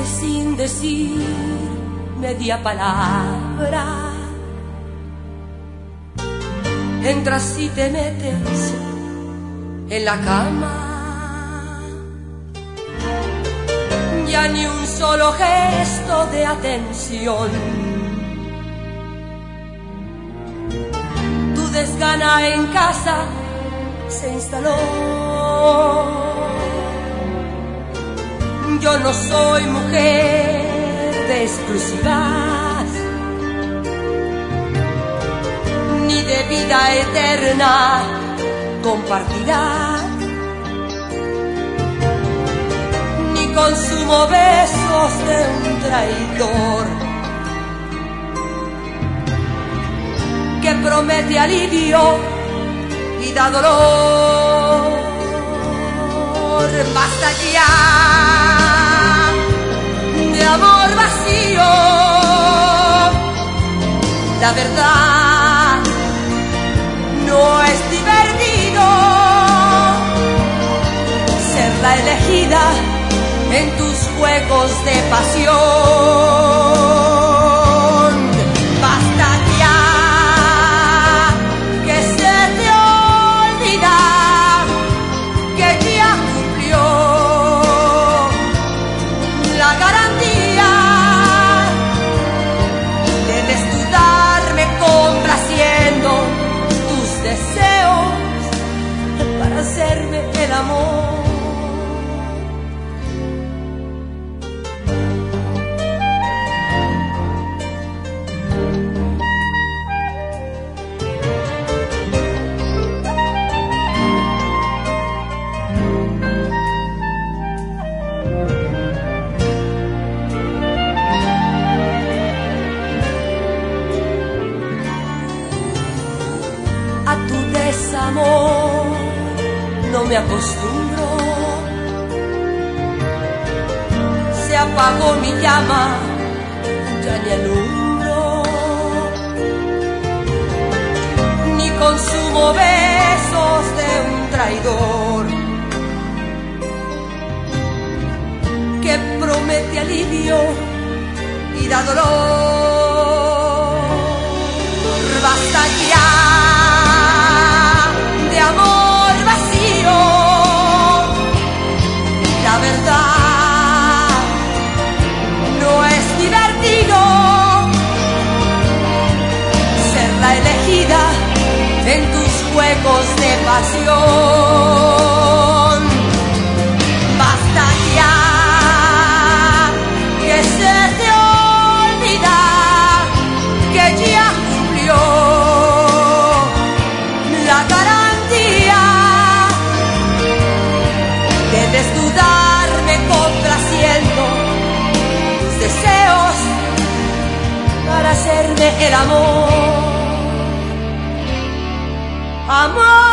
que sin decir media palabra entras y te metes en la cama. Ya ni un solo gesto de atención. Tu desgana en casa se instaló. Yo no soy mujer de exclusivas, ni de vida eterna compartida, ni consumo besos de un traidor que promete alivio y da dolor. Basta ya de amor vacío. La verdad no es divertido ser la elegida en tus juegos de pasión. Basta ya que se te olvida que ya cumplió la garantía. Debes tú darme complaciendo tus deseos para hacerme el amor. A tu desamor no me acostumbro. Se apagó mi llama, ya ni alumbro, ni consumo besos de un traidor que promete alivio y da dolor. Basta ya de amor vacío. La verdad no es divertido ser la elegida en tus juegos de pasión. Basta ya que se te olvida que ya cumplió la garantía. Debes tú darme complaciendo tus deseos para hacerme el amor. Amor.